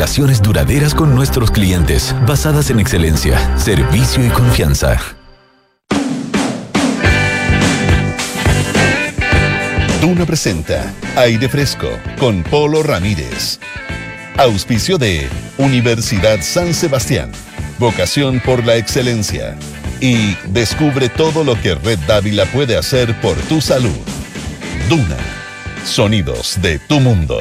relaciones duraderas con nuestros clientes, basadas en excelencia, servicio y confianza. Duna presenta Aire Fresco con Polo Ramírez. Auspicio de Universidad San Sebastián. Vocación por la excelencia. Y descubre todo lo que Red Dávila puede hacer por tu salud. Duna. Sonidos de tu mundo.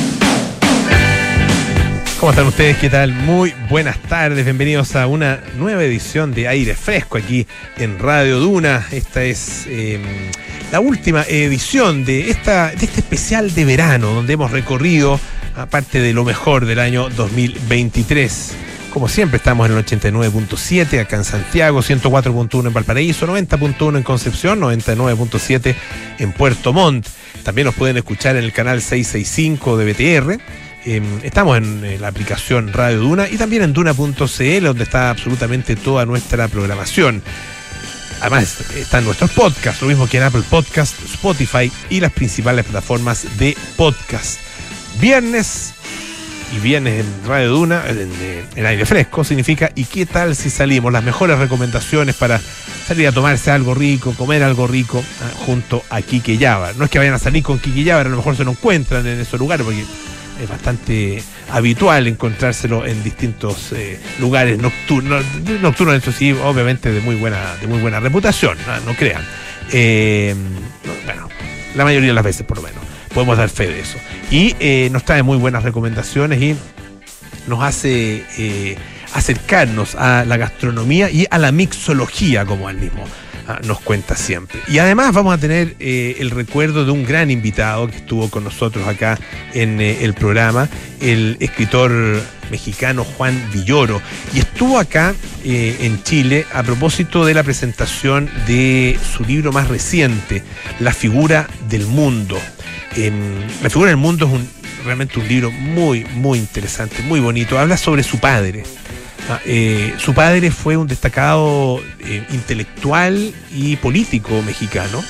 ¿Cómo están ustedes? ¿Qué tal? Muy buenas tardes. Bienvenidos a una nueva edición de Aire Fresco aquí en Radio Duna. Esta es la última edición de este especial de verano, donde hemos recorrido parte de lo mejor del año 2023. Como siempre, estamos en el 89.7 acá en Santiago, 104.1 en Valparaíso, 90.1 en Concepción, 99.7 en Puerto Montt. También nos pueden escuchar en el canal 665 de BTR. Estamos en la aplicación Radio Duna y también en Duna.cl, donde está absolutamente toda nuestra programación. Además, están nuestros podcasts, lo mismo que en Apple Podcast, Spotify y las principales plataformas de podcast. Viernes en Radio Duna, en Aire Fresco, significa ¿y qué tal si salimos? Las mejores recomendaciones para salir a tomarse algo rico, comer algo rico junto a Quique Yávar. No es que vayan a salir con Quique Yávar, a lo mejor se lo encuentran en esos lugares, porque es bastante habitual encontrárselo en distintos lugares nocturnos, eso sí, obviamente de muy buena reputación, no crean. Bueno, la mayoría de las veces por lo menos podemos dar fe de eso. Y nos trae muy buenas recomendaciones y nos hace acercarnos a la gastronomía y a la mixología, como él mismo nos cuenta siempre. Y además vamos a tener el recuerdo de un gran invitado que estuvo con nosotros acá en el programa, el escritor mexicano Juan Villoro, y estuvo acá en Chile a propósito de la presentación de su libro más reciente, La Figura del Mundo. La Figura del Mundo es realmente un libro muy, muy interesante, muy bonito. Habla sobre su padre. Su padre fue un destacado intelectual y político mexicano.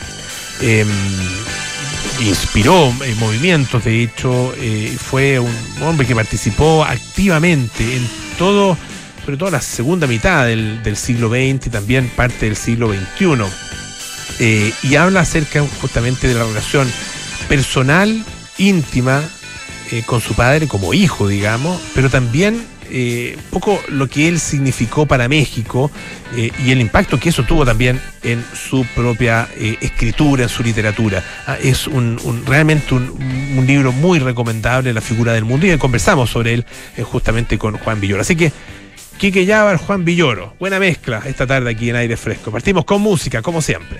Inspiró movimientos, de hecho, fue un hombre que participó activamente en todo, sobre todo la segunda mitad del siglo XX y también parte del siglo XXI. Y habla acerca justamente de la relación personal, íntima, con su padre como hijo, digamos, pero también poco lo que él significó para México y el impacto que eso tuvo también en su propia escritura, en su literatura. Es realmente un libro muy recomendable, La Figura del Mundo, y conversamos sobre él justamente con Juan Villoro. Así que Quique Yávar, Juan Villoro, buena mezcla esta tarde aquí en Aire Fresco. Partimos con música, como siempre.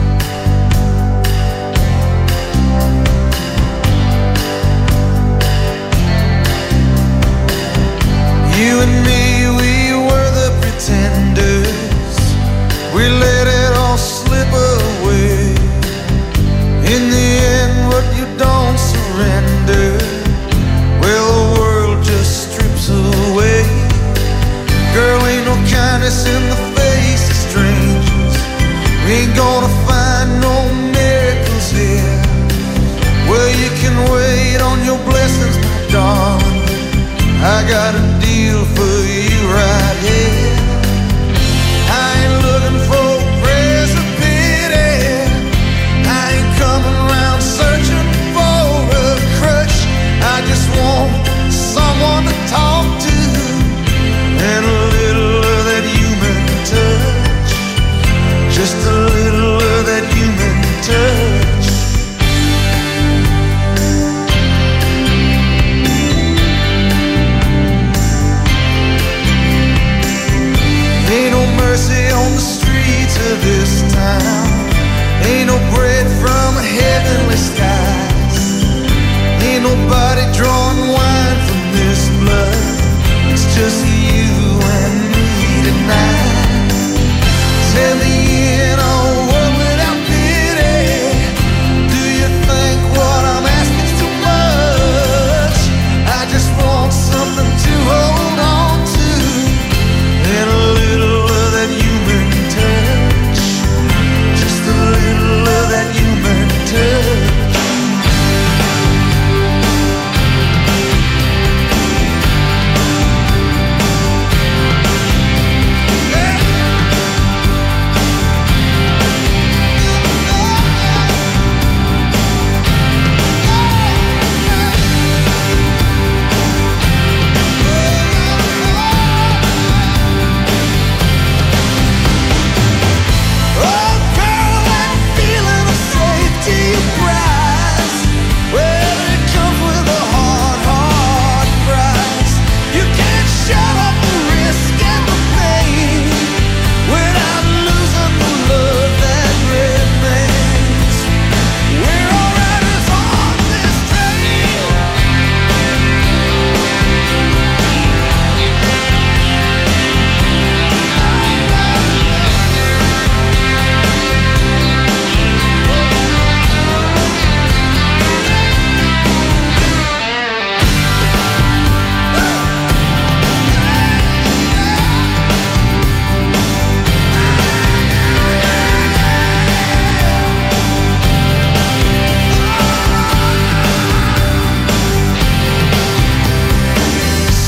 You and me, we were the pretenders. We let it all slip away. In the end, what you don't surrender, well, the world just strips away. Girl, ain't no kindness in the face of strangers. We ain't gonna find no miracles here. Well, you can wait on your blessings, my darling. I got a deal for you right here. I ain't looking for praise or pity. I ain't coming around searching for a crush. I just want someone to talk to and a little of that human touch. Just a little of that human touch.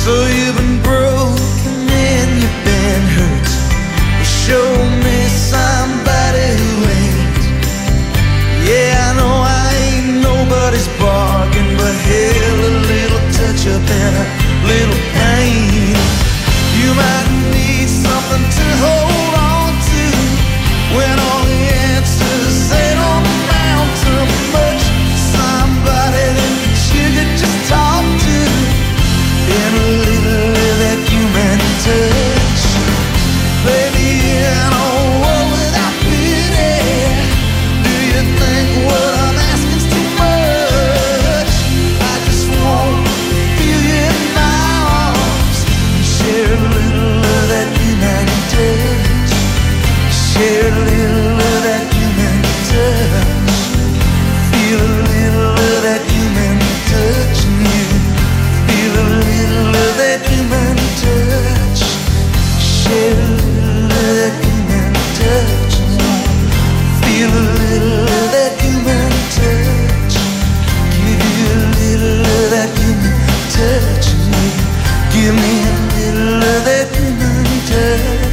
So you've been broken and you've been hurt. Well, show me somebody who ain't. Yeah, I know I ain't nobody's bargain, but hell, a little touch up and a little pain. You might need something to hold on to when all the answers they don't amount to much. Somebody that you could just talk to and a little of that human touch. Baby, in a world without pity, do you think what I'm asking is too much? I just want to feel you in my arms and share a little of that human touch. Share a little of that human touch. Feel a little of that human touch in you. Feel a little of that human touch. Share a little of that human touch in you. Feel a little of that human touch. Give you a little of that human touch in you. Give me a little of that human touch.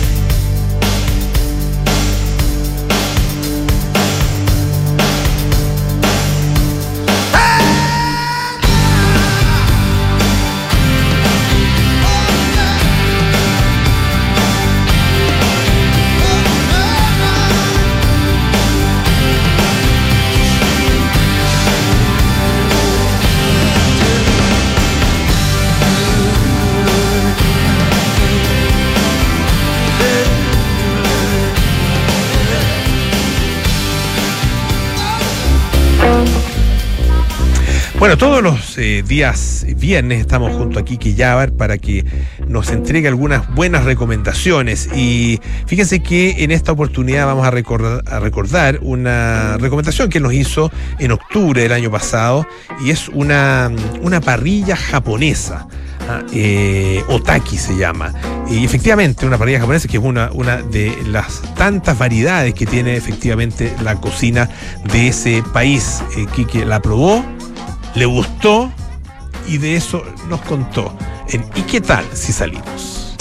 Bueno, todos los días viernes estamos junto a Kiki Yabar para que nos entregue algunas buenas recomendaciones. Y fíjense que en esta oportunidad vamos a recordar una recomendación que nos hizo en octubre del año pasado, y es una parrilla japonesa. Otaki se llama, y efectivamente una parrilla japonesa que es una de las tantas variedades que tiene efectivamente la cocina de ese país. Kiki la probó, le gustó y de eso nos contó en ¿Y qué tal si salimos?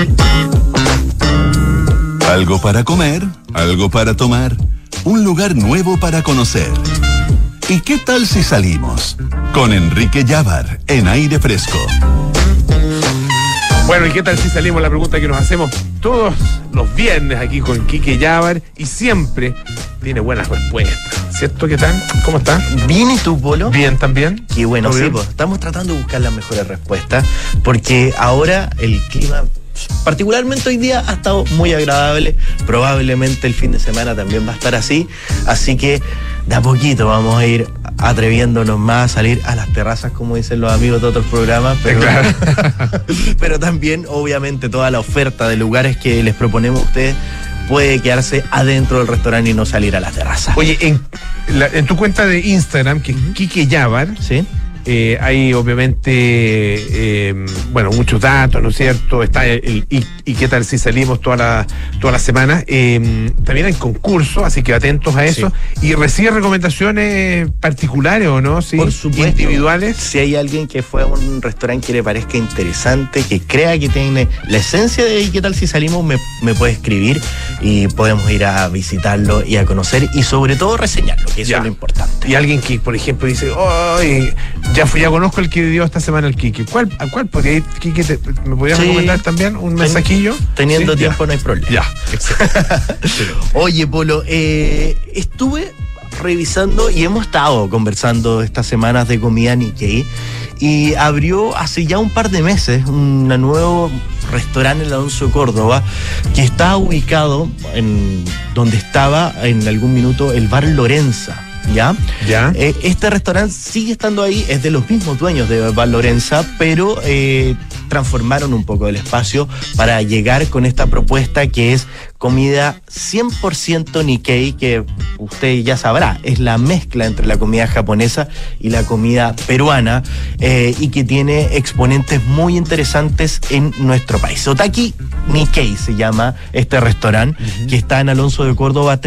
Algo para comer, algo para tomar, un lugar nuevo para conocer. ¿Y qué tal si salimos? Con Enrique Yabar en Aire Fresco. Bueno, ¿y qué tal si salimos? La pregunta que nos hacemos todos los viernes aquí con Kiki Yabar, y siempre tiene buenas respuestas. ¿Cierto? ¿Qué tal? ¿Cómo estás? Bien, ¿y tú, Polo? Bien, también. Qué bueno, sí, pues estamos tratando de buscar las mejores respuestas, porque ahora el clima, particularmente hoy día, ha estado muy agradable. Probablemente el fin de semana también va a estar así, así que de a poquito vamos a ir atreviéndonos más a salir a las terrazas, como dicen los amigos de otros programas, pero, claro. Pero también, obviamente, toda la oferta de lugares que les proponemos a ustedes puede quedarse adentro del restaurante y no salir a la terraza. Oye, en tu cuenta de Instagram, que es Kiki Yabar, ¿sí? Hay obviamente muchos datos, ¿no es cierto? Está y qué tal si salimos toda la semana. También hay concursos, así que atentos a eso. Sí. Y recibe recomendaciones particulares, ¿o no? Sí, por supuesto. Individuales. Si hay alguien que fue a un restaurante que le parezca interesante, que crea que tiene la esencia de ¿y qué tal si salimos? Me puede escribir y podemos ir a visitarlo y a conocer, y sobre todo reseñarlo, que eso es lo importante. Y alguien que, por ejemplo, dice, ya conozco el que dio esta semana el Kiki. ¿A cuál? Porque Kiki, ¿me podrías recomendar también un mensajillo? Teniendo tiempo no hay problema. Ya. Oye, Polo, estuve revisando y hemos estado conversando estas semanas de comida Nikkei, y abrió hace ya un par de meses un nuevo restaurante en Alonso de Córdoba, que está ubicado en donde estaba en algún minuto el bar Lorenza. ¿Ya? Este restaurante sigue estando ahí, es de los mismos dueños de Bar Lorenza, pero transformaron un poco el espacio para llegar con esta propuesta que es comida 100% Nikkei, que usted ya sabrá, es la mezcla entre la comida japonesa y la comida peruana, y que tiene exponentes muy interesantes en nuestro país. Otaki Nikkei se llama este restaurante, que está en Alonso de Córdoba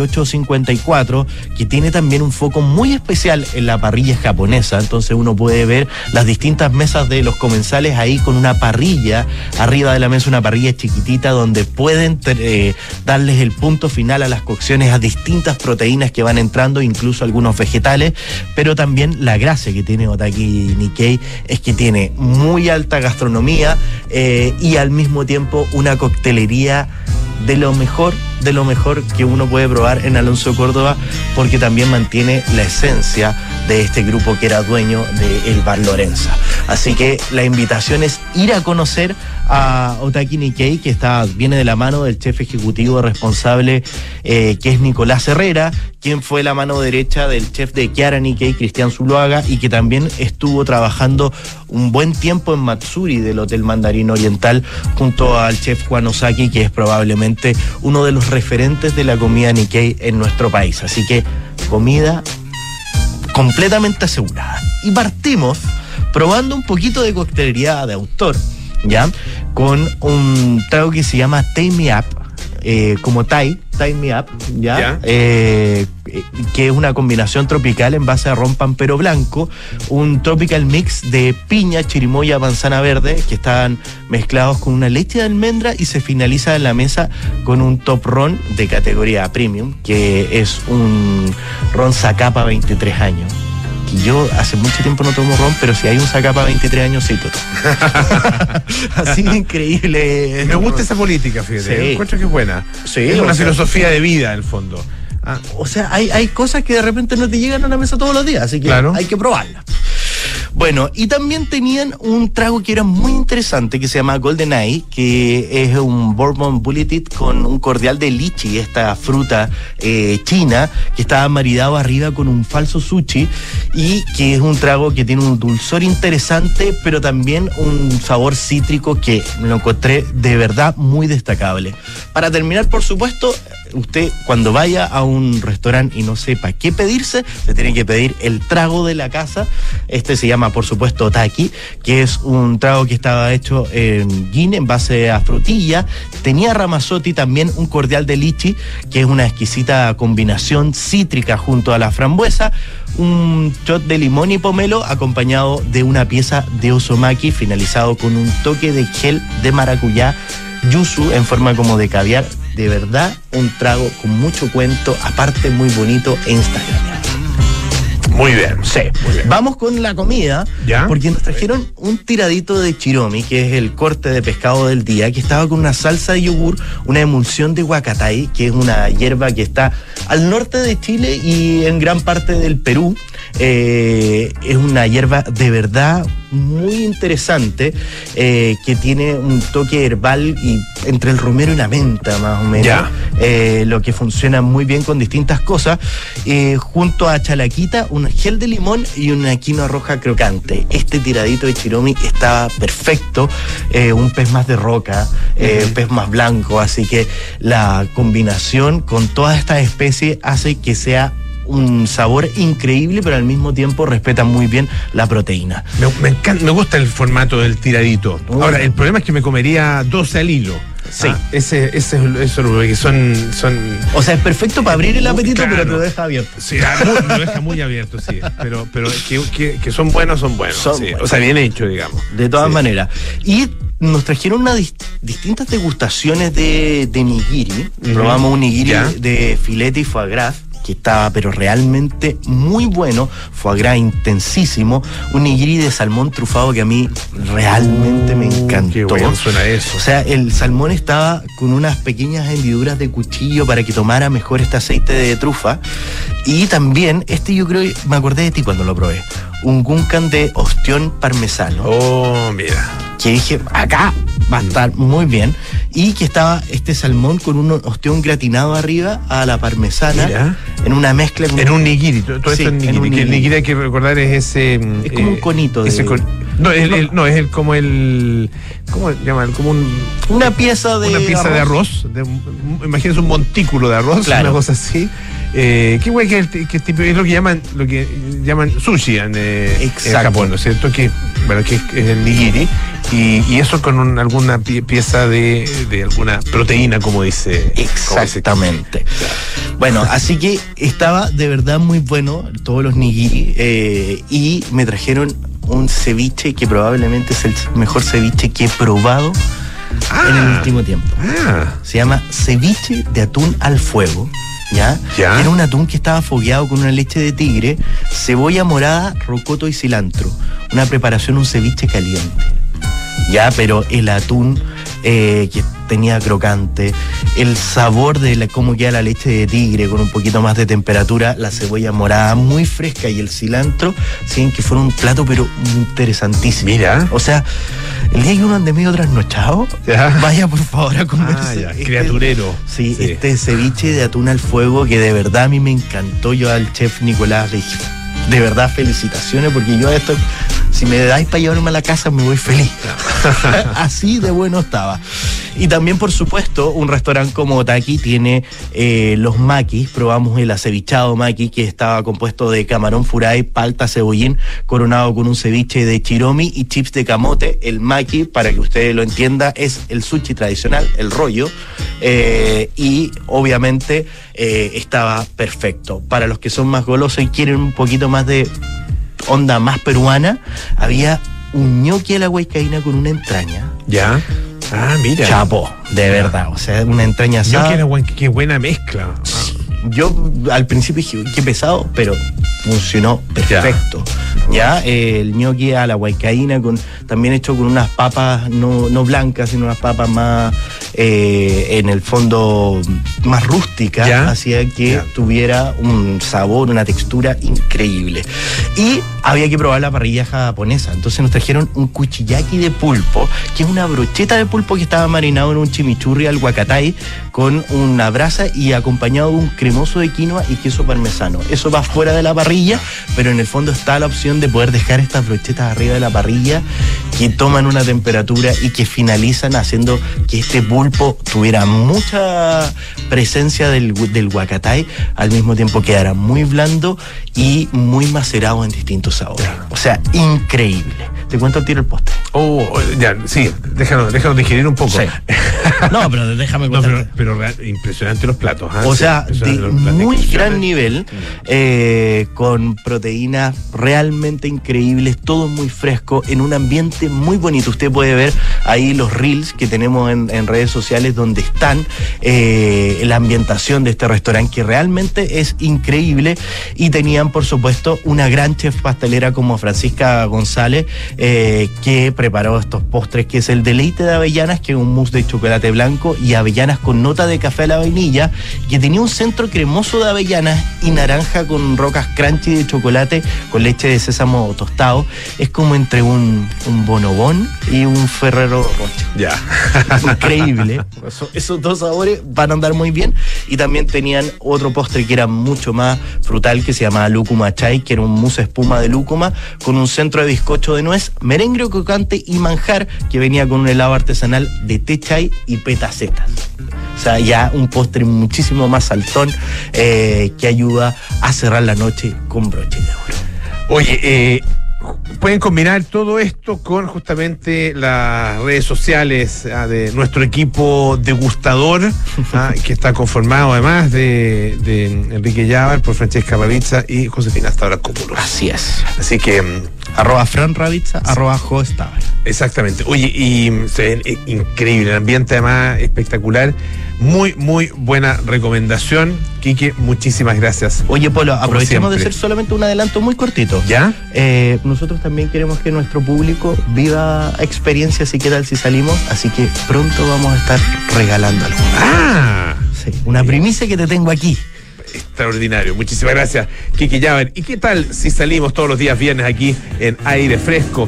3854, que tiene también un foco muy especial en la parrilla japonesa. Entonces uno puede ver las distintas mesas de los comensales ahí con una parrilla arriba de la mesa, una parrilla chiquitita donde pueden darles el punto final a las cocciones, a distintas proteínas que van entrando, incluso algunos vegetales. Pero también la gracia que tiene Otaki Nikkei es que tiene muy alta gastronomía y al mismo tiempo una coctelería de lo mejor que uno puede probar en Alonso Córdoba, porque también mantiene la esencia de este grupo que era dueño del Bar Lorenza. Así que la invitación es ir a conocer a Otaki Nikkei, que viene de la mano del chef ejecutivo responsable, que es Nicolás Herrera, quien fue la mano derecha del chef de Chiara Nikkei, Cristian Zuluaga, y que también estuvo trabajando un buen tiempo en Matsuri del Hotel Mandarín Oriental junto al chef Juan Ozaki, que es probablemente uno de los referentes de la comida Nikkei en nuestro país. Así que comida completamente asegurada. Y partimos probando un poquito de coctelería de autor, ¿ya? Con un trago que se llama Tie Me Up, como Tie Me Up, ¿ya? Que es una combinación tropical en base a ron pampero blanco, un tropical mix de piña, chirimoya, manzana verde, que están mezclados con una leche de almendra, y se finaliza en la mesa con un top ron de categoría premium, que es un ron Zacapa 23 años. Que yo hace mucho tiempo no tomo ron, pero si hay un Zacapa 23 años, sí, tomo. Así de increíble. Me gusta esa política, fíjate. Sí. Encuentro que es buena. Sí, es una filosofía de vida, en el fondo. O sea, hay cosas que de repente no te llegan a la mesa todos los días, así que claro, hay que probarlas. Bueno, y también tenían un trago que era muy interesante, que se llama Golden Eye, que es un Bourbon Bulleted con un cordial de lichi, esta fruta china, que estaba maridado arriba con un falso sushi, y que es un trago que tiene un dulzor interesante, pero también un sabor cítrico que lo encontré de verdad muy destacable. Para terminar, por supuesto, usted cuando vaya a un restaurante y no sepa qué pedirse, se tiene que pedir el trago de la casa. Este se llama, por supuesto, Otaki, que es un trago que estaba hecho en gin en base a frutilla. Tenía Ramazzotti, también un cordial de lichi, que es una exquisita combinación cítrica junto a la frambuesa, un shot de limón y pomelo acompañado de una pieza de osomaki, finalizado con un toque de gel de maracuyá, yuzu en forma como de caviar. De verdad, un trago con mucho cuento, aparte muy bonito e instagramable. Muy bien. Sí. Muy bien. Vamos con la comida, ¿ya? Porque nos trajeron un tiradito de chiromi, que es el corte de pescado del día, que estaba con una salsa de yogur, una emulsión de huacatay, que es una hierba que está al norte de Chile y en gran parte del Perú. Es una hierba de verdad muy interesante, que tiene un toque herbal y entre el romero y la menta, más o menos. Lo que funciona muy bien con distintas cosas, junto a chalaquita, un gel de limón y una quinoa roja crocante. Este tiradito de chiromi estaba perfecto, un pez más de roca, pez más blanco, así que la combinación con todas estas especies hace que sea un sabor increíble, pero al mismo tiempo respeta muy bien la proteína. Me encanta, me gusta el formato del tiradito. Ahora, el problema es que me comería 12 al hilo. Sí. Eso es lo que son. O sea, es perfecto para abrir el apetito, claro, pero te lo deja abierto. Sí, lo deja muy abierto, sí. Pero que son buenos, son buenos. Son sí. buenos. O sea, bien hecho, digamos. De todas sí. maneras. Y nos trajeron distintas degustaciones de nigiri. Probamos un nigiri de filete y foie gras, que estaba pero realmente muy bueno, foie gras intensísimo, un nigiri de salmón trufado que a mí realmente me encantó. Qué bueno suena eso. O sea, el salmón estaba con unas pequeñas hendiduras de cuchillo para que tomara mejor este aceite de trufa, y también, yo creo que me acordé de ti cuando lo probé, un gunkan de ostión parmesano. Oh, mira. Que dije, acá va a estar muy bien, y que estaba este salmón con un ostión gratinado arriba a la parmesana. Mira. En una mezcla con... En un nigiri, todo Sí, esto es en un nigiri. Que el nigiri. nigiri hay que recordar es ese... Es como un conito de... No, es como el... ¿Cómo se llama? Como una pieza de arroz. Imagínense un montículo de arroz, claro, una cosa así. Qué güey que es lo que llaman sushi en Japón, ¿no es cierto? Que bueno, que es el nigiri, y eso con alguna pieza de alguna proteína, como dice. Exactamente. Bueno, así que estaba de verdad muy bueno todos los nigiri, y me trajeron un ceviche que probablemente es el mejor ceviche que he probado en el último tiempo. Se llama ceviche de atún al fuego. ¿Ya? Era un atún que estaba fogueado con una leche de tigre, cebolla morada, rocoto y cilantro. Una preparación, un ceviche caliente. Ya, pero el atún que tenía crocante, el sabor de cómo queda la leche de tigre con un poquito más de temperatura, la cebolla morada muy fresca y el cilantro, siguen que fuera un plato pero interesantísimo. Mira. O sea, el día que uno ande medio trasnochado, vaya por favor a comerse. Criaturero. Sí, este ceviche de atún al fuego que de verdad a mí me encantó. Yo al chef Nicolás le dije, de verdad felicitaciones, porque yo esto, si me dais para llevarme a la casa me voy feliz. Así de bueno estaba. Y también, por supuesto, un restaurante como Taki tiene los maquis. Probamos el acevichado maqui, que estaba compuesto de camarón furay, palta, cebollín, coronado con un ceviche de chiromi y chips de camote. El maqui, para que usted lo entienda, es el sushi tradicional, el rollo, y obviamente estaba perfecto. Para los que son más golosos y quieren un poquito más de onda más peruana, había un ñoqui a la huaycaína con una entraña. Ya. Mira. Chapo, de verdad. O sea, una entraña asada. Qué buena mezcla. Yo al principio dije, qué pesado, pero funcionó perfecto. Ya, el ñoqui a la huaycaína, también hecho con unas papas no blancas, sino unas papas más, en el fondo, más rústicas, hacía que tuviera un sabor, una textura increíble. Y había que probar la parrilla japonesa. Entonces nos trajeron un kuchiyaki de pulpo, que es una brocheta de pulpo que estaba marinado en un chimichurri al huacatay con una brasa y acompañado de un cremoso de quinoa y queso parmesano. Eso va fuera de la parrilla, pero en el fondo está la opción de poder dejar estas brochetas arriba de la parrilla que toman una temperatura y que finalizan haciendo que este pulpo tuviera mucha presencia del huacatay, al mismo tiempo quedara muy blando y muy macerado en distintos sabores. O sea, increíble. Te cuento al tiro el postre. Sí, déjanos digerir un poco. Sí. No, pero déjame contar. Pero impresionante los platos. O sea, de muy gran nivel, con proteínas realmente increíbles, todo muy fresco, en un ambiente muy bonito. Usted puede ver ahí los reels que tenemos en redes sociales donde están la ambientación de este restaurante, que realmente es increíble. Y tenían, por supuesto, una gran chef pastelera como Francisca González, que preparó estos postres, que es el deleite de avellanas, que es un mousse de chocolate blanco y avellanas con nota de café a la vainilla, que tenía un centro cremoso de avellanas y naranja con rocas crunchy de chocolate con leche de sésamo tostado. Es como entre un bonobón y un Ferrero Rocher. Increíble. Esos dos sabores van a andar muy bien. Y también tenían otro postre que era mucho más frutal, que se llamaba lúcuma chai, que era un mousse espuma de lúcuma con un centro de bizcocho de nuez, merengue crocante y manjar, que venía con un helado artesanal de té chai y petacetas. O sea, ya un postre muchísimo más saltón, que ayuda a cerrar la noche con broche de oro. Oye, pueden combinar todo esto con justamente las redes sociales de nuestro equipo degustador, que está conformado además de Enrique Llávar, por Francesca Ravizza y Josefina Stavrakopoulos. Así es. Así que @Fran Ravizza, @Jo Estavar. Exactamente. Oye, y se ve increíble, el ambiente además espectacular. Muy, muy buena recomendación, Quique, muchísimas gracias. Oye, Polo, aprovechemos de hacer solamente un adelanto muy cortito. ¿Ya? Nosotros también queremos que nuestro público viva experiencias y qué tal si salimos, así que pronto vamos a estar regalando algo. Sí, una primicia que te tengo aquí. Extraordinario, muchísimas gracias, Quique Llávar. ¿Y qué tal si salimos todos los días viernes aquí en Aire Fresco?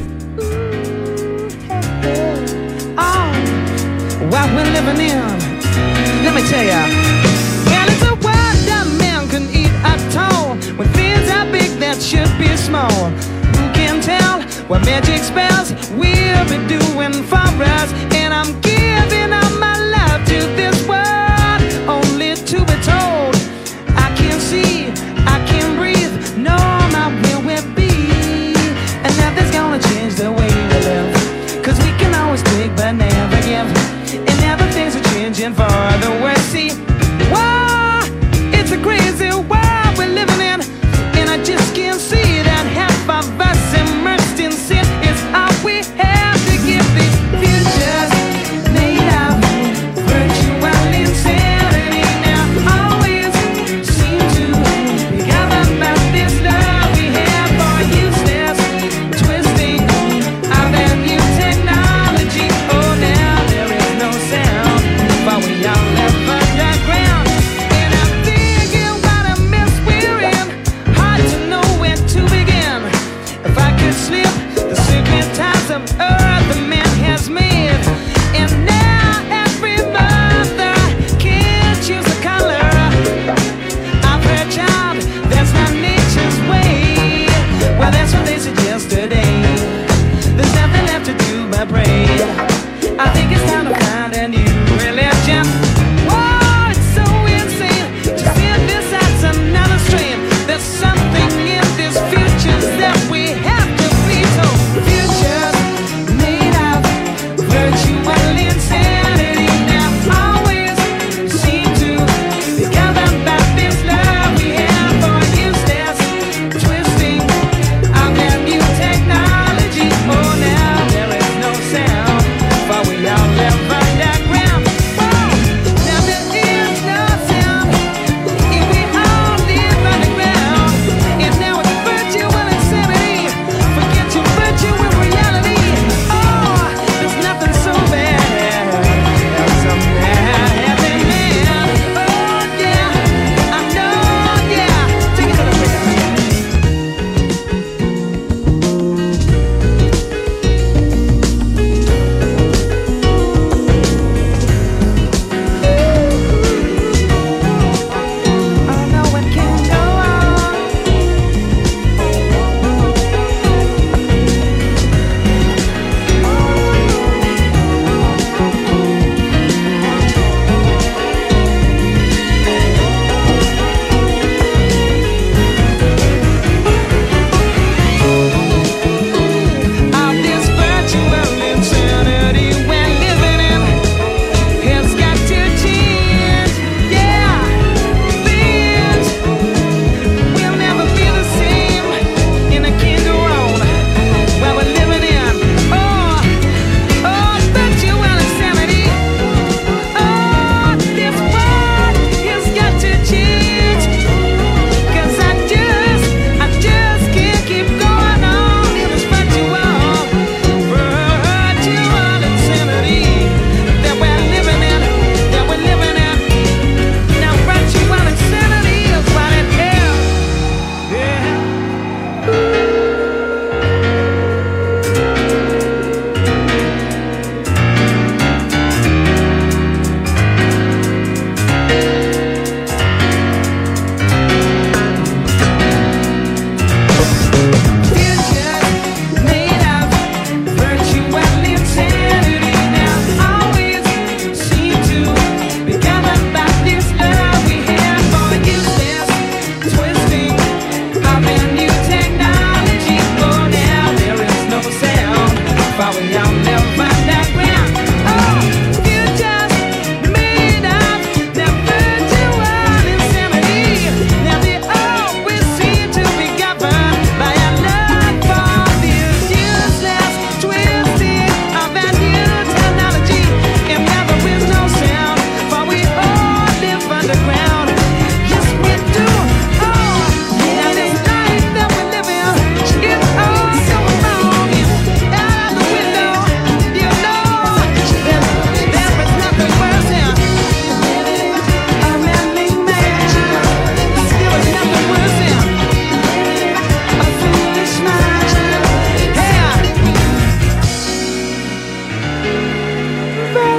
What we're living in, let me tell ya. Well, it's a world that man can eat at all. When things are big that should be small. Who can tell what magic spells we'll be doing for us? And I'm giving up my life to this world, only to be told I can't see, I can't breathe, no, not where we'll be. And nothing's gonna change the way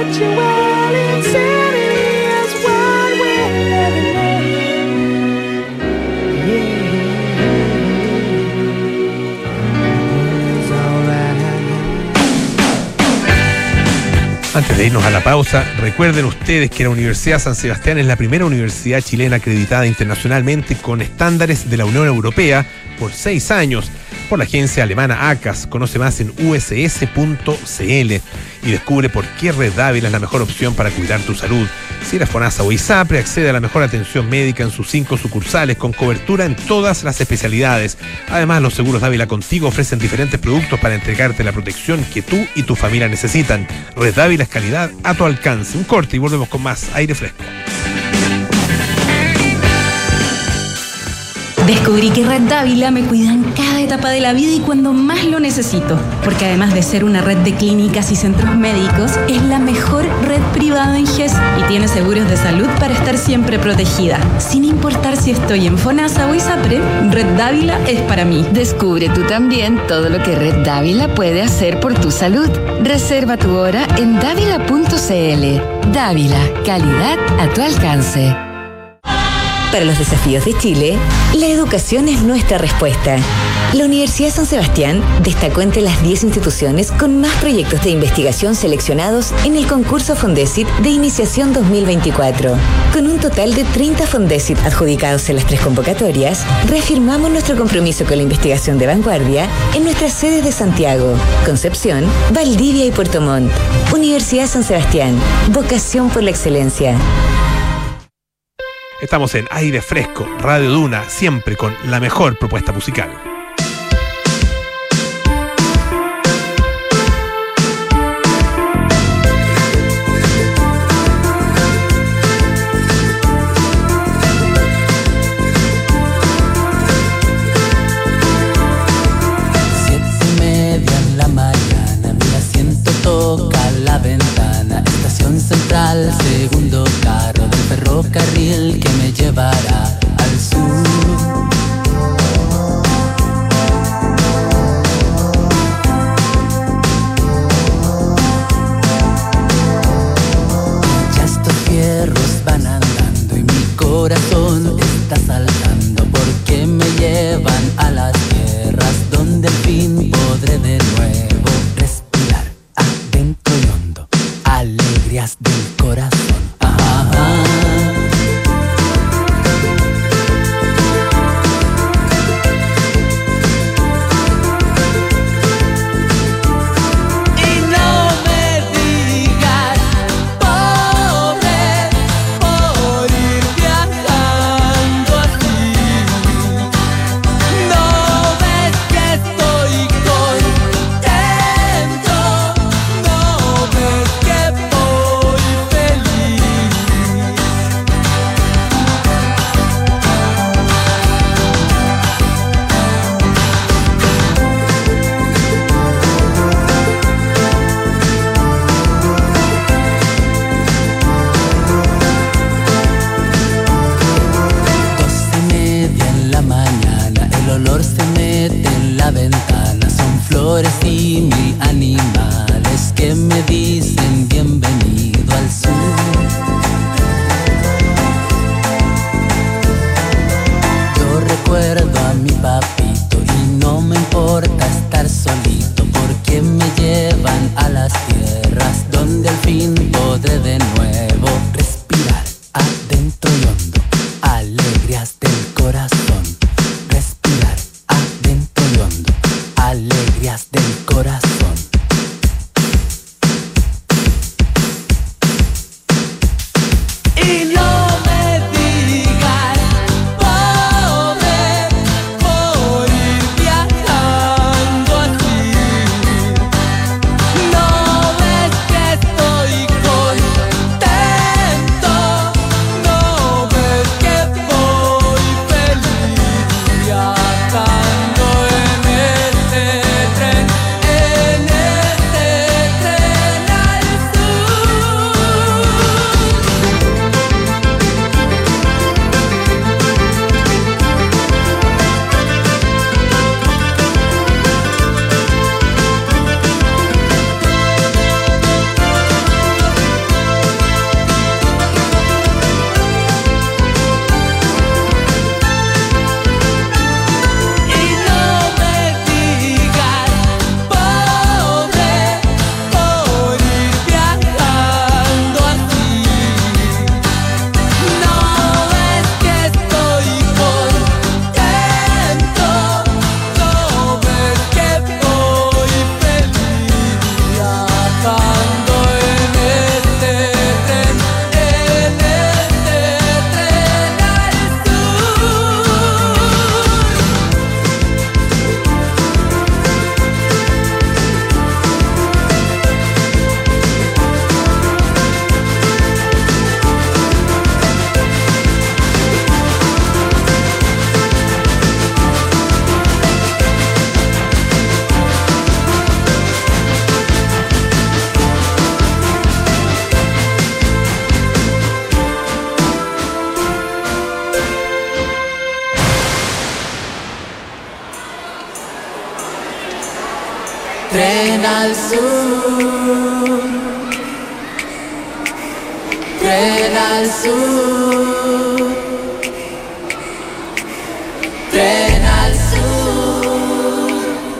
Virtual insanity is what we're living in. Yeah. It's alright. Antes de irnos a la pausa, recuerden ustedes que la Universidad San Sebastián es la primera universidad chilena acreditada internacionalmente con estándares de la Unión Europea por 6 años por la agencia alemana ACAS. Conoce más en uss.cl y descubre por qué Red Dávila es la mejor opción para cuidar tu salud. Si eres FONASA o ISAPRE, accede a la mejor atención médica en sus 5 sucursales con cobertura en todas las especialidades. Además, los seguros Dávila Contigo ofrecen diferentes productos para entregarte la protección que tú y tu familia necesitan. Red Dávila es calidad a tu alcance. Un corte y volvemos con más aire fresco. Descubrí que Red Dávila me cuida en cada etapa de la vida y cuando más lo necesito, porque además de ser una red de clínicas y centros médicos, es la mejor red privada en GES y tiene seguros de salud para estar siempre protegida. Sin importar si estoy en FONASA o ISAPRE, Red Dávila es para mí. Descubre tú también todo lo que Red Dávila puede hacer por tu salud. Reserva tu hora en dávila.cl. Dávila, calidad a tu alcance. Para los desafíos de Chile, la educación es nuestra respuesta. La Universidad San Sebastián destacó entre las 10 instituciones con más proyectos de investigación seleccionados en el concurso Fondesit de Iniciación 2024. Con un total de 30 Fondesit adjudicados en las 3 convocatorias, reafirmamos nuestro compromiso con la investigación de vanguardia en nuestras sedes de Santiago, Concepción, Valdivia y Puerto Montt. Universidad San Sebastián, vocación por la excelencia. Estamos en Aire Fresco, Radio Duna, siempre con la mejor propuesta musical. Segundo carro del ferrocarril que me llevará al sur. Ya estos fierros van andando y mi corazón está saltando porque me llevan a las tierras donde al fin podré de nuevo respirar adentro y hondo. Alegrías del corazón. Tren al sur, tren al sur, tren al sur,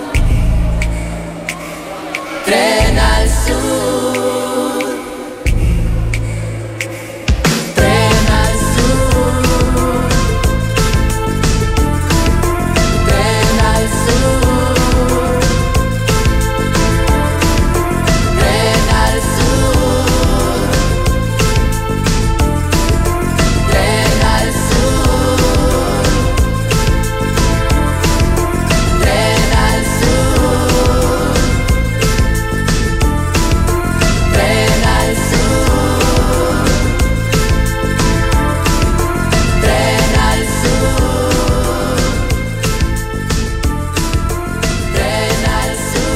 tren al sur, tren al sur, tren al sur, tren al sur, tren al sur, tren al sur, tren al sur, tren al sur, tren al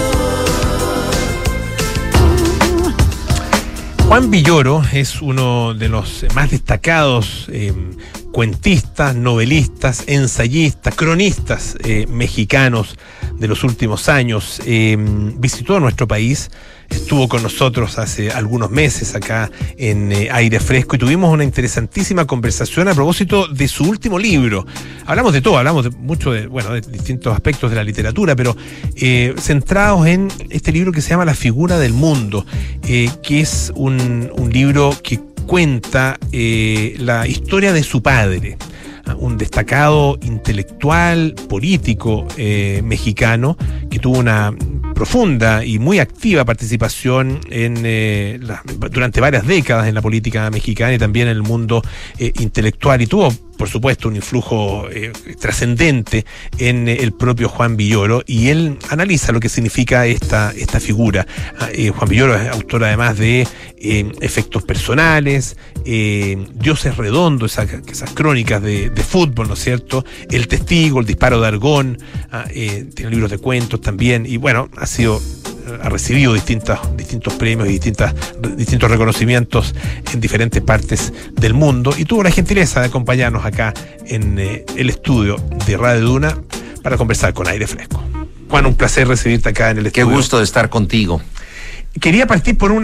sur. Juan Villoro es uno de los más destacados cuentistas, novelistas, ensayistas, cronistas mexicanos de los últimos años. Visitó nuestro país, estuvo con nosotros hace algunos meses acá en Aire Fresco y tuvimos una interesantísima conversación a propósito de su último libro. Hablamos de todo, hablamos de mucho de distintos aspectos de la literatura, pero centrados en este libro que se llama La figura del mundo, que es un libro que cuenta la historia de su padre, un destacado intelectual, político mexicano que tuvo una profunda y muy activa participación durante varias décadas en la política mexicana y también en el mundo intelectual, y tuvo, por supuesto, un influjo trascendente en el propio Juan Villoro, y él analiza lo que significa esta figura. Juan Villoro es autor además de Efectos personales, Dioses redondos, esas crónicas de fútbol, ¿no es cierto? El testigo, El disparo de Argón, tiene libros de cuentos también, y bueno, ha recibido distintos premios y distintos reconocimientos en diferentes partes del mundo, y tuvo la gentileza de acompañarnos acá en el estudio de Radio Duna para conversar con Aire Fresco. Juan, un placer recibirte acá en el estudio. Qué gusto de estar contigo. Quería partir por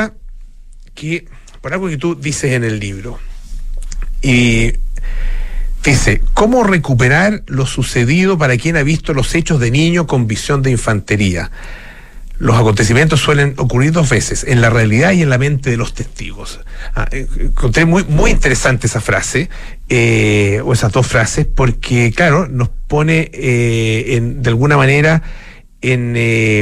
algo que tú dices en el libro. Y dice: ¿cómo recuperar lo sucedido para quien ha visto los hechos de niño con visión de infantería? Los acontecimientos suelen ocurrir dos veces, en la realidad y en la mente de los testigos. Encontré muy interesante esa frase, o esas dos frases, porque, claro, nos pone de alguna manera en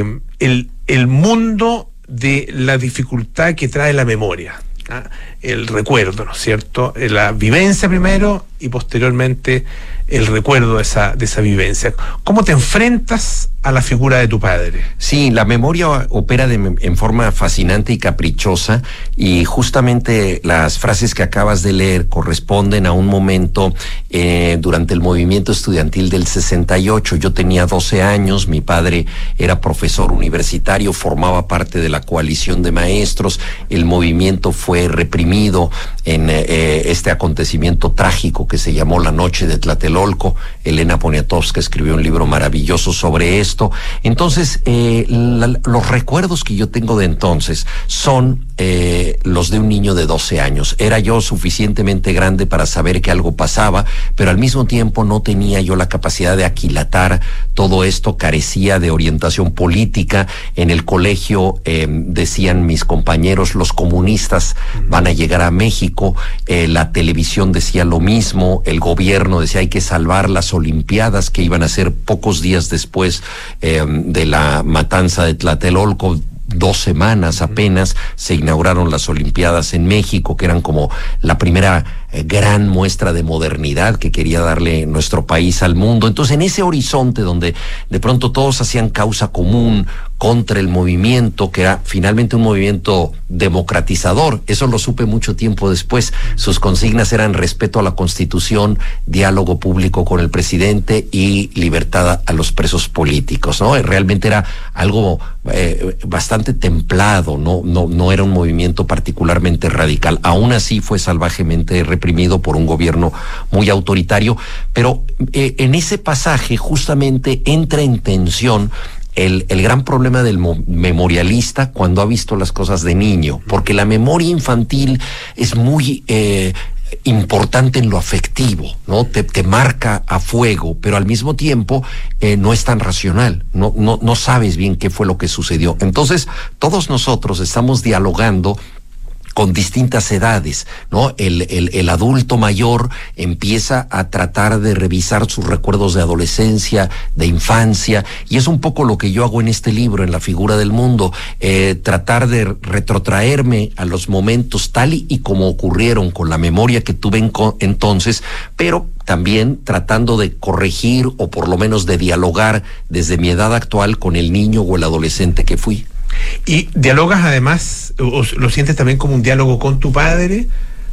el mundo de la dificultad que trae la memoria, el recuerdo, ¿no es cierto? La vivencia primero y posteriormente el recuerdo de esa vivencia. ¿Cómo te enfrentas a la figura de tu padre? Sí, la memoria opera en forma fascinante y caprichosa, y justamente las frases que acabas de leer corresponden a un momento durante el movimiento estudiantil del 68. Yo tenía 12 años, mi padre era profesor universitario, formaba parte de la coalición de maestros, el movimiento fue reprimido en este acontecimiento trágico que se llamó la Noche de Tlatelolco. Elena Poniatowska escribió un libro maravilloso sobre esto. Entonces, los recuerdos que yo tengo de entonces son los de un niño de 12 años. Era yo suficientemente grande para saber que algo pasaba, pero al mismo tiempo no tenía yo la capacidad de aquilatar todo esto, carecía de orientación política. En el colegio decían mis compañeros, los comunistas van a llegar a México, la televisión decía lo mismo, el gobierno decía hay que salvar las Olimpiadas, que iban a ser pocos días después de la matanza de Tlatelolco. 2 semanas apenas se inauguraron las Olimpiadas en México, que eran como la primera gran muestra de modernidad que quería darle nuestro país al mundo. Entonces, en ese horizonte donde de pronto todos hacían causa común contra el movimiento, que era finalmente un movimiento democratizador, eso lo supe mucho tiempo después. Sus consignas eran respeto a la Constitución, diálogo público con el presidente y libertad a los presos políticos, ¿no? Realmente era algo bastante templado, no era un movimiento particularmente radical. Aún así fue salvajemente reprimido por un gobierno muy autoritario, pero en ese pasaje justamente entra en tensión el gran problema del memorialista cuando ha visto las cosas de niño, porque la memoria infantil es muy importante en lo afectivo, ¿no? Te marca a fuego, pero al mismo tiempo no es tan racional, no sabes bien qué fue lo que sucedió. Entonces, todos nosotros estamos dialogando con distintas edades, ¿no? El adulto mayor empieza a tratar de revisar sus recuerdos de adolescencia, de infancia, y es un poco lo que yo hago en este libro, en La figura del mundo, tratar de retrotraerme a los momentos tal y como ocurrieron, con la memoria que tuve entonces, pero también tratando de corregir o por lo menos de dialogar desde mi edad actual con el niño o el adolescente que fui. ¿Y dialogas además, o lo sientes también como un diálogo con tu padre?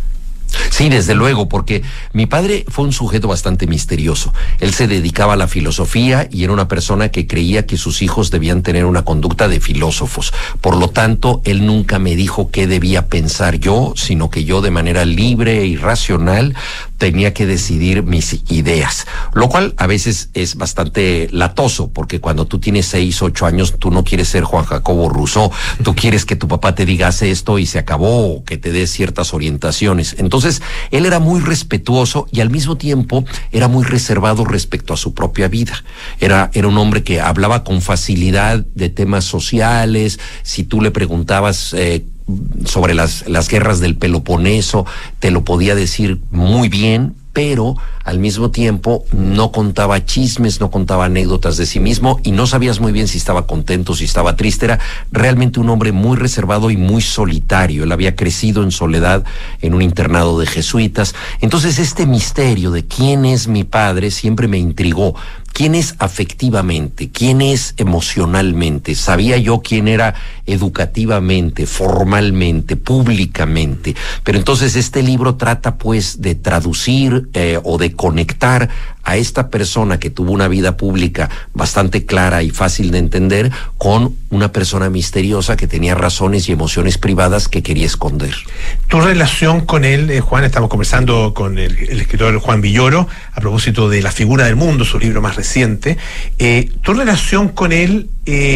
Sí, desde luego, porque mi padre fue un sujeto bastante misterioso. Él se dedicaba a la filosofía y era una persona que creía que sus hijos debían tener una conducta de filósofos. Por lo tanto, él nunca me dijo qué debía pensar yo, sino que yo de manera libre y racional tenía que decidir mis ideas, lo cual a veces es bastante latoso, porque cuando tú tienes 6, 8 años, tú no quieres ser Juan Jacobo Rousseau, tú quieres que tu papá te diga haz esto y se acabó, o que te dé ciertas orientaciones. Entonces, él era muy respetuoso y al mismo tiempo era muy reservado respecto a su propia vida. Era un hombre que hablaba con facilidad de temas sociales. Si tú le preguntabas sobre las guerras del Peloponeso, te lo podía decir muy bien, pero al mismo tiempo no contaba chismes, no contaba anécdotas de sí mismo y no sabías muy bien si estaba contento, si estaba triste. Era realmente un hombre muy reservado y muy solitario. Él había crecido en soledad en un internado de jesuitas. Entonces este misterio de quién es mi padre siempre me intrigó. ¿Quién es afectivamente? ¿Quién es emocionalmente? Sabía yo quién era educativamente, formalmente, públicamente. Pero entonces este libro trata pues de traducir o de conectar a esta persona que tuvo una vida pública bastante clara y fácil de entender con una persona misteriosa que tenía razones y emociones privadas que quería esconder. Tu relación con él, Juan, estamos conversando con el escritor Juan Villoro a propósito de La figura del mundo, su libro más reciente. Tu relación con él,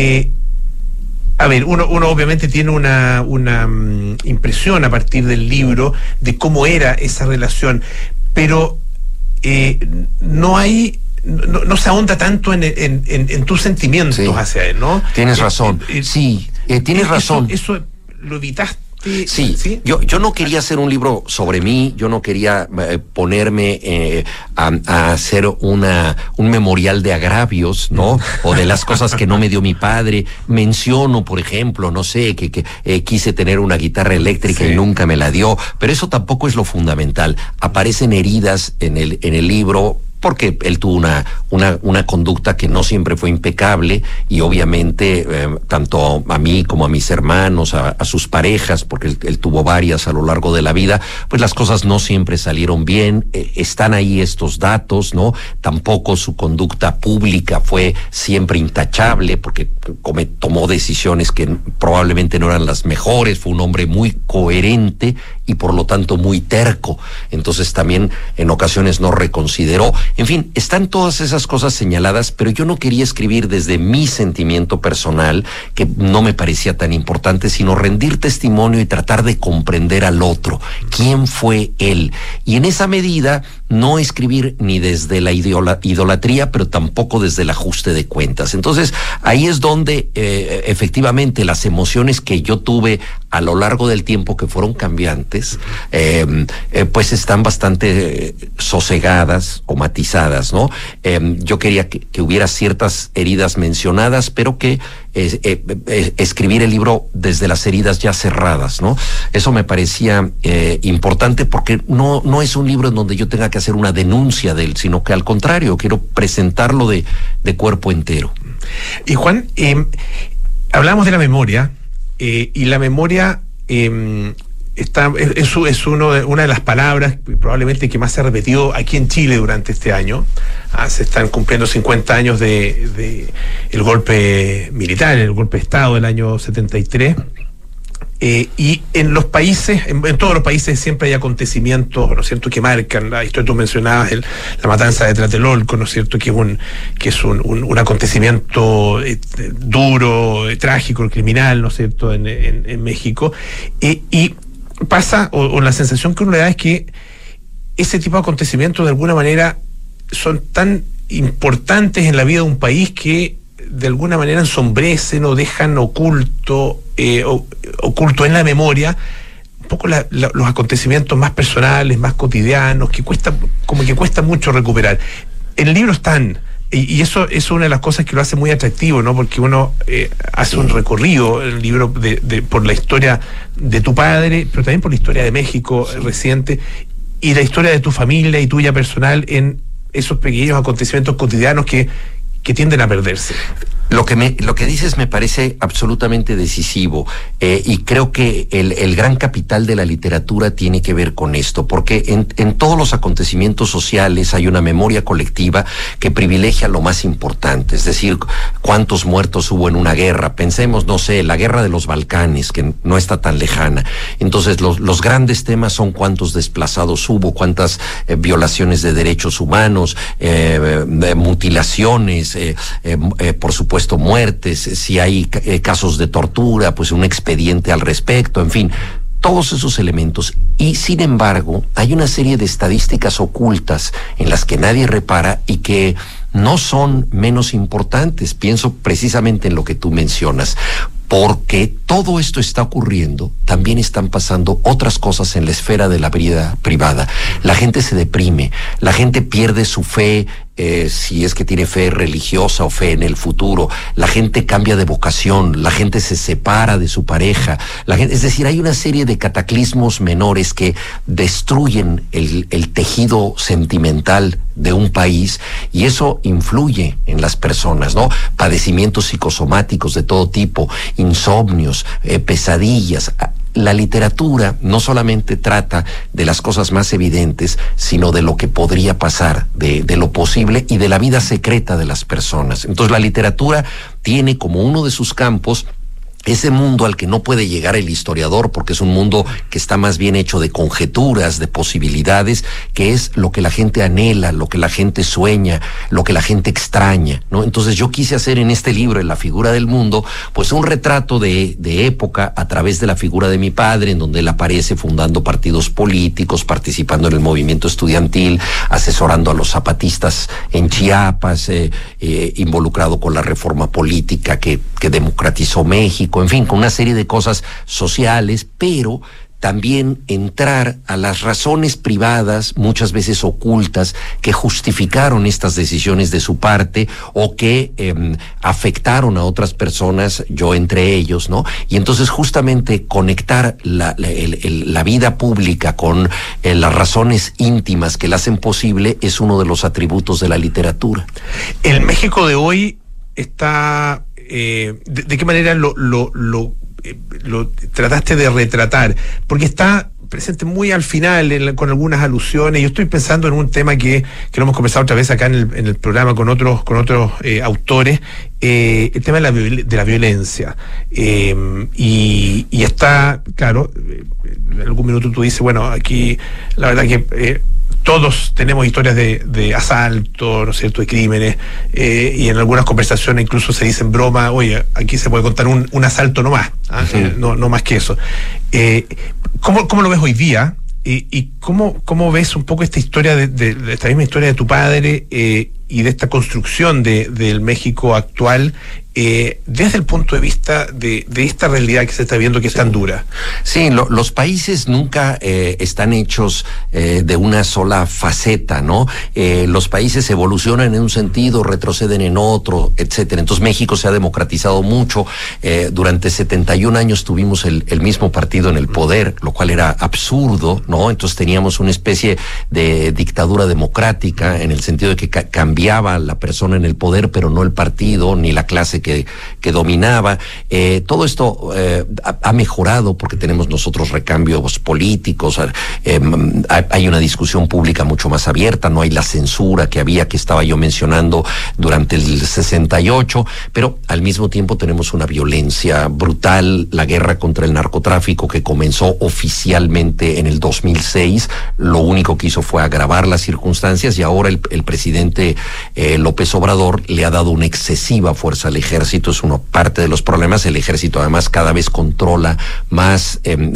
a ver, uno obviamente tiene una impresión a partir del libro de cómo era esa relación, pero no se ahonda tanto en tus sentimientos hacia él, ¿no? Tienes razón. Sí, tienes razón. Eso lo evitaste. Sí, ¿sí? Yo no quería hacer un libro sobre mí, yo no quería ponerme a hacer un memorial de agravios, ¿no? O de las cosas que no me dio mi padre. Menciono, por ejemplo, no sé, que quise tener una guitarra eléctrica y nunca me la dio, pero eso tampoco es lo fundamental. Aparecen heridas en el libro, porque él tuvo una conducta que no siempre fue impecable y obviamente tanto a mí como a mis hermanos, a sus parejas, porque él tuvo varias a lo largo de la vida, pues las cosas no siempre salieron bien. Están ahí estos datos, ¿no? Tampoco su conducta pública fue siempre intachable, porque tomó decisiones que probablemente no eran las mejores. Fue un hombre muy coherente y por lo tanto muy terco. Entonces también en ocasiones no reconsideró. En fin, están todas esas cosas señaladas, pero yo no quería escribir desde mi sentimiento personal, que no me parecía tan importante, sino rendir testimonio y tratar de comprender al otro. ¿Quién fue él? Y en esa medida, no escribir ni desde la idolatría, pero tampoco desde el ajuste de cuentas. Entonces, ahí es donde efectivamente las emociones que yo tuve a lo largo del tiempo, que fueron cambiantes, pues están bastante sosegadas o matizadas, ¿no? Yo quería que hubiera ciertas heridas mencionadas, pero que escribir el libro desde las heridas ya cerradas, ¿no? Eso me parecía importante, porque no es un libro en donde yo tenga que hacer una denuncia de él, sino que al contrario, quiero presentarlo de cuerpo entero. Y Juan, hablamos de la memoria, y la memoria es una de las palabras probablemente que más se ha repetido aquí en Chile durante este año. Se están cumpliendo 50 años de el golpe militar, el golpe de Estado del año 73. Y en los países, en todos los países siempre hay acontecimientos, ¿no es cierto?, que marcan la historia. Tú mencionabas la matanza de Tlatelolco, ¿no es cierto?, que es un acontecimiento duro, trágico, criminal, ¿no es cierto?, en México. Y pasa, o la sensación que uno le da es que ese tipo de acontecimientos de alguna manera son tan importantes en la vida de un país que de alguna manera ensombrecen o dejan oculto en la memoria un poco los acontecimientos más personales, más cotidianos, que cuesta mucho recuperar. En el libro están, y eso es una de las cosas que lo hace muy atractivo, ¿no? Porque uno hace un recorrido en el libro por la historia de tu padre, pero también por la historia de México reciente, y la historia de tu familia y tuya personal en esos pequeños acontecimientos cotidianos que tienden a perderse. Lo que dices me parece absolutamente decisivo, y creo que el gran capital de la literatura tiene que ver con esto, porque en todos los acontecimientos sociales hay una memoria colectiva que privilegia lo más importante, es decir, cuántos muertos hubo en una guerra. Pensemos, no sé, la guerra de los Balcanes, que no está tan lejana. Entonces los grandes temas son cuántos desplazados hubo, cuántas violaciones de derechos humanos, mutilaciones, por supuesto muertes, si hay casos de tortura, pues un expediente al respecto, en fin, todos esos elementos. Y sin embargo, hay una serie de estadísticas ocultas en las que nadie repara y que no son menos importantes. Pienso precisamente en lo que tú mencionas. Porque todo esto está ocurriendo, también están pasando otras cosas en la esfera de la vida privada. La gente se deprime, la gente pierde su fe, si es que tiene fe religiosa o fe en el futuro. La gente cambia de vocación, la gente se separa de su pareja. Es decir, hay una serie de cataclismos menores que destruyen el tejido sentimental de un país, y eso influye en las personas, ¿no? Padecimientos psicosomáticos de todo tipo, insomnios, pesadillas. La literatura no solamente trata de las cosas más evidentes, sino de lo que podría pasar, de lo posible y de la vida secreta de las personas. Entonces la literatura tiene como uno de sus campos ese mundo al que no puede llegar el historiador, porque es un mundo que está más bien hecho de conjeturas, de posibilidades, que es lo que la gente anhela, lo que la gente sueña, lo que la gente extraña, ¿no? Entonces yo quise hacer en este libro, en La figura del mundo, pues un retrato de época a través de la figura de mi padre, en donde él aparece fundando partidos políticos, participando en el movimiento estudiantil, asesorando a los zapatistas en Chiapas, involucrado con la reforma política que democratizó México, en fin, con una serie de cosas sociales, pero también entrar a las razones privadas, muchas veces ocultas, que justificaron estas decisiones de su parte o que afectaron a otras personas, yo entre ellos, ¿no? Y entonces justamente conectar la vida pública con las razones íntimas que la hacen posible es uno de los atributos de la literatura. El México de hoy está... ¿de qué manera lo trataste de retratar? Porque está presente muy al final con algunas alusiones. Yo estoy pensando en un tema que lo hemos conversado otra vez acá en el programa con otros autores, el tema de la violencia. Y está, claro, en algún minuto tú dices, bueno, aquí la verdad que... todos tenemos historias de asalto, ¿no es cierto?, de crímenes, y en algunas conversaciones incluso se dice en broma, oye, aquí se puede contar un asalto nomás, no más que eso. ¿Cómo lo ves hoy día? ¿Y cómo ves un poco esta historia de esta misma historia de tu padre y de esta construcción del México actual desde el punto de vista de esta realidad que se está viendo, que es tan dura? Sí, los países nunca están hechos de una sola faceta, ¿no? Los países evolucionan en un sentido, retroceden en otro, etcétera. Entonces México se ha democratizado mucho. Durante 71 años tuvimos el mismo partido en el poder, lo cual era absurdo, ¿no? Entonces teníamos una especie de dictadura democrática en el sentido de que cambiaba cambiaba la persona en el poder, pero no el partido ni la clase que dominaba. Todo esto ha mejorado porque tenemos nosotros recambios políticos, hay una discusión pública mucho más abierta, no hay la censura que estaba yo mencionando durante el 68, pero al mismo tiempo tenemos una violencia brutal, la guerra contra el narcotráfico que comenzó oficialmente en el 2006, lo único que hizo fue agravar las circunstancias y ahora el presidente López Obrador le ha dado una excesiva fuerza al ejército, es una parte de los problemas. El ejército además cada vez controla más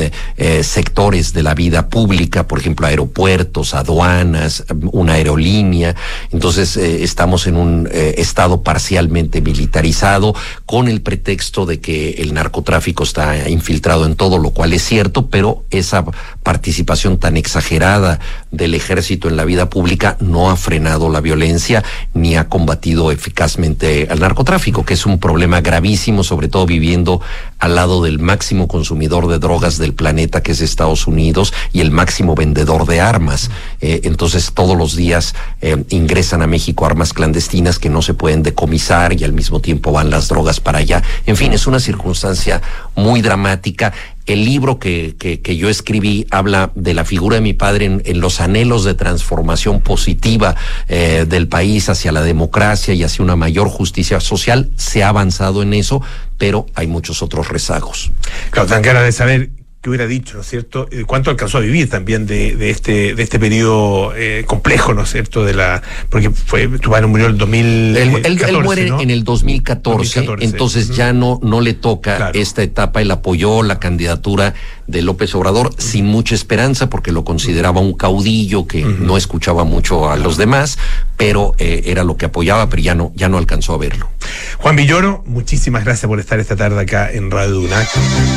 sectores de la vida pública, por ejemplo aeropuertos, aduanas, una aerolínea. Entonces estamos en un estado parcialmente militarizado con el pretexto de que el narcotráfico está infiltrado en todo, lo cual es cierto, pero esa participación tan exagerada del ejército en la vida pública no ha frenado la violencia ni ha combatido eficazmente al narcotráfico, que es un problema gravísimo, sobre todo viviendo al lado del máximo consumidor de drogas del planeta, que es Estados Unidos, y el máximo vendedor de armas. Entonces todos los días ingresan a México armas clandestinas que no se pueden decomisar y al mismo tiempo van las drogas para allá. En fin, es una circunstancia muy dramática. El libro que yo escribí habla de la figura de mi padre en los anhelos de transformación positiva del país hacia la democracia y hacia una mayor justicia social. Se ha avanzado en eso, pero hay muchos otros rezagos. Claro, tan ganas de saber qué hubiera dicho, ¿no es cierto? ¿Cuánto alcanzó a vivir también de este periodo complejo, ¿no es cierto? Porque tu padre murió en el 2014, él muere, ¿no? En el 2014, entonces ya no le toca esta etapa. Él apoyó la candidatura de López Obrador sin mucha esperanza porque lo consideraba un caudillo que no escuchaba mucho a los demás, pero era lo que apoyaba, pero ya no alcanzó a verlo. Juan Villoro, muchísimas gracias por estar esta tarde acá en Radio Duna.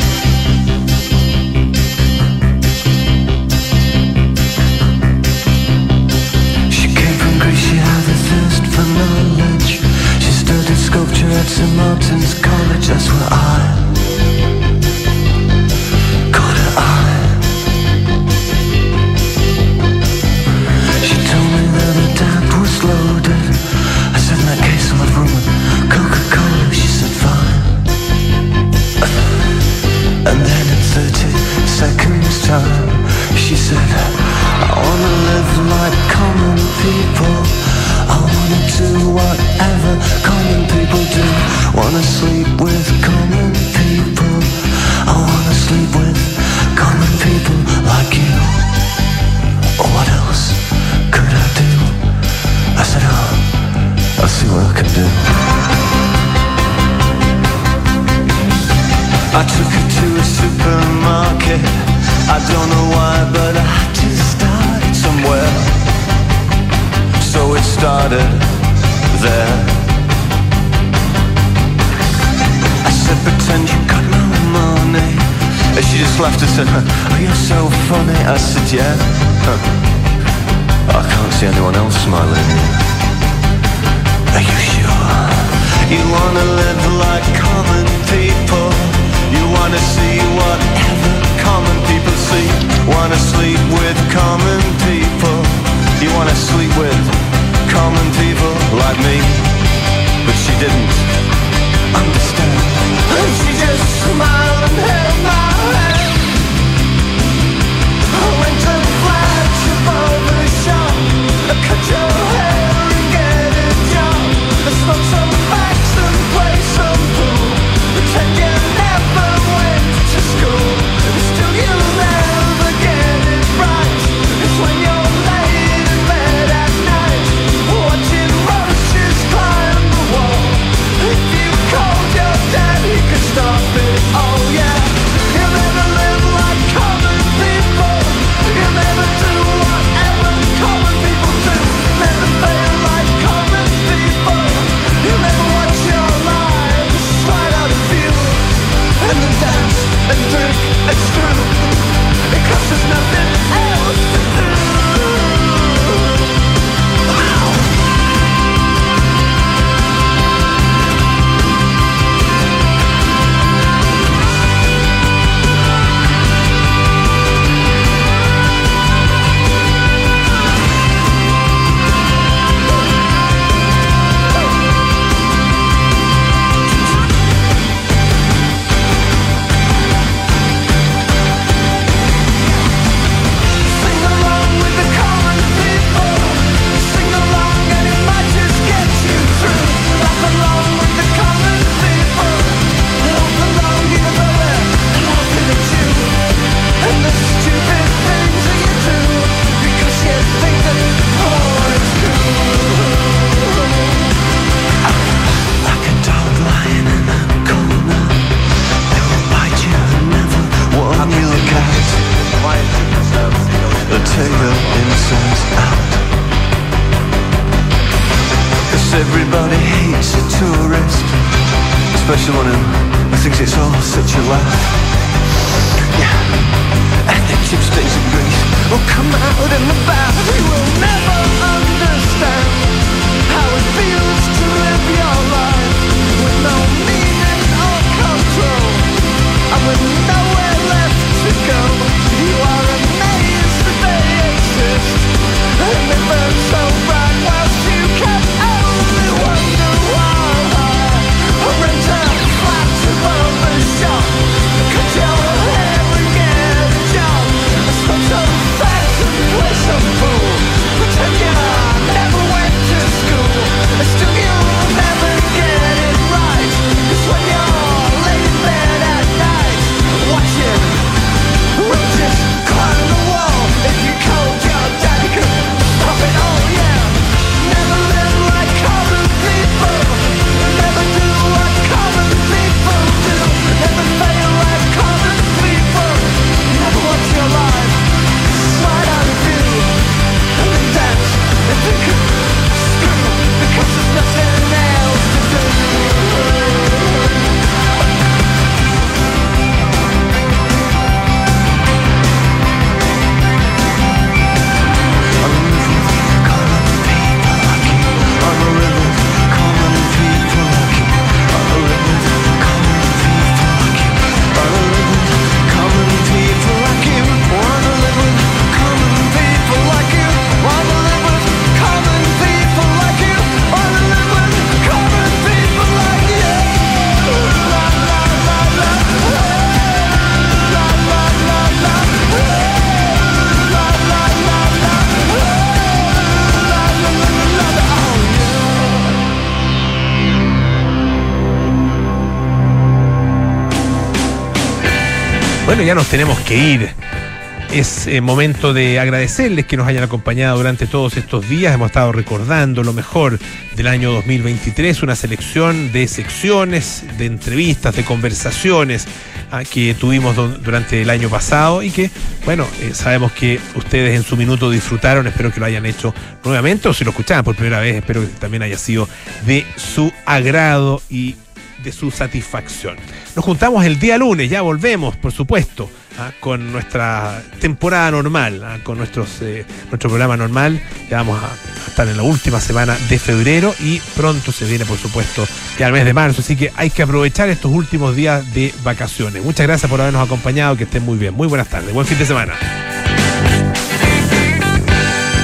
At St. Martin's College, that's where I got her eye. She told me that her dad was loaded. I said, in that case I'll have room with Coca-Cola. She said, fine. And then in 30 seconds time she said, I wanna live like common people. I wanna do whatever common people do. Wanna sleep with common people. I wanna sleep with common people like you. What else could I do? I said, oh, I'll see what I can do. I took her to a supermarket. I don't know why, but I had to start somewhere. So it started there. I said, pretend you got no money. And she just laughed and said, oh, you're so funny. I said, yeah. I can't see anyone else smiling. Are you sure? You wanna live like common people. You wanna see whatever common people see. Wanna sleep with common people. You wanna sleep with common people like me. But she didn't understand. And she just smiled and held my hand. I went to flash above the shop. Cut your hair and get a job. Smoke some packs and play some pool. Pretend you never went to school. Still you never special on him. I think it's all such a laugh. Yeah. And the tip stays in Greece will come out in the bath. You will never understand how it feels to live your life with no meaning or control, and with nowhere left to go. You are amazed that they exist, and they burn so bright whilst you can only wonder why. I rent a flat above the shop, cut your hair and get a job. I smoke some fags and play some pool, pretend you never went to school. Still you'll never get it right, 'cause when you're laying in bed at night watching roaches climb the wall, if you called your daddy could stop it all, yeah. Never live like common people, never do what common people do, never fail like common people, never watch your life slide out of view, and then dance and think of screw, because there's nothing else to do. Bueno, ya nos tenemos que ir. Es momento de agradecerles que nos hayan acompañado durante todos estos días. Hemos estado recordando lo mejor del año 2023, una selección de secciones, de entrevistas, de conversaciones que tuvimos durante el año pasado y que, bueno, sabemos que ustedes en su minuto disfrutaron. Espero que lo hayan hecho nuevamente, o si lo escuchaban por primera vez, espero que también haya sido de su agrado y de su satisfacción. Nos juntamos el día lunes, ya volvemos, por supuesto, con nuestra temporada normal, con nuestro programa normal. Ya vamos a estar en la última semana de febrero y pronto se viene, por supuesto, ya el mes de marzo, así que hay que aprovechar estos últimos días de vacaciones. Muchas gracias por habernos acompañado, que estén muy bien. Muy buenas tardes, buen fin de semana.